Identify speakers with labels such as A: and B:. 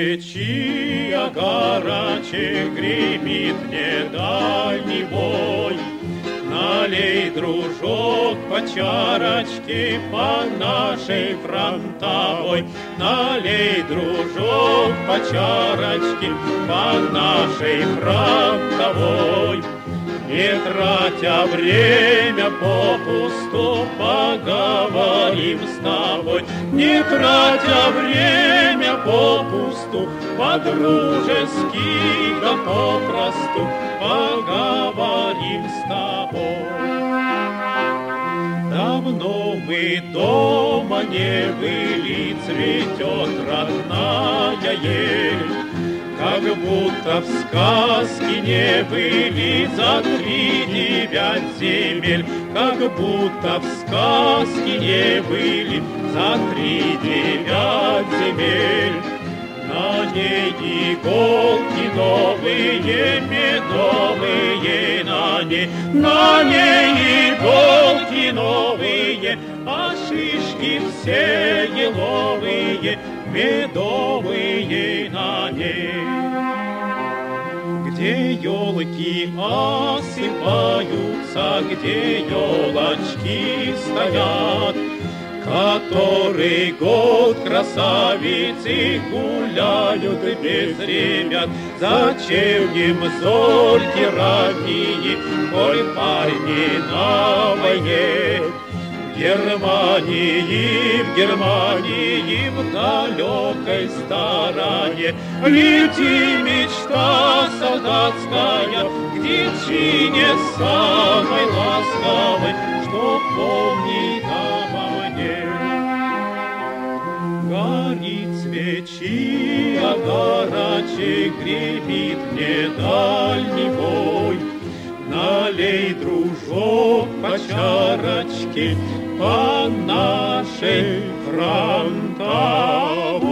A: свечи, огарочек гремит недальний бой. Налей, дружок, по чарочке по нашей фронтовой. Налей, дружок, по чарочке по нашей фронтовой. Не тратя время попусту, поговорим с тобой. Не тратя время попусту, по-дружески да попросту поговорим с тобой. Давно мы дома не были, цветет родная ель. Как будто в сказке не были за 3-9 земель. Как будто в сказке не были за 3-9 земель. На ней иголки новые, медовые, на ней иголки новые, а шишки все еловые, медовые на ней. Где елки осыпаются, где елочки стоят, который год красавицы гуляют без ребят. Зачем им зольки ранние, коль парни на войне? В Германии, в далекой стороне лети мечта солдатская к девчине самой ласковой, что помнит обо мне. Горит свечи, огарочек гремит мне дальний бой. Налей, дружок, по чарочке по нашей фронтовой.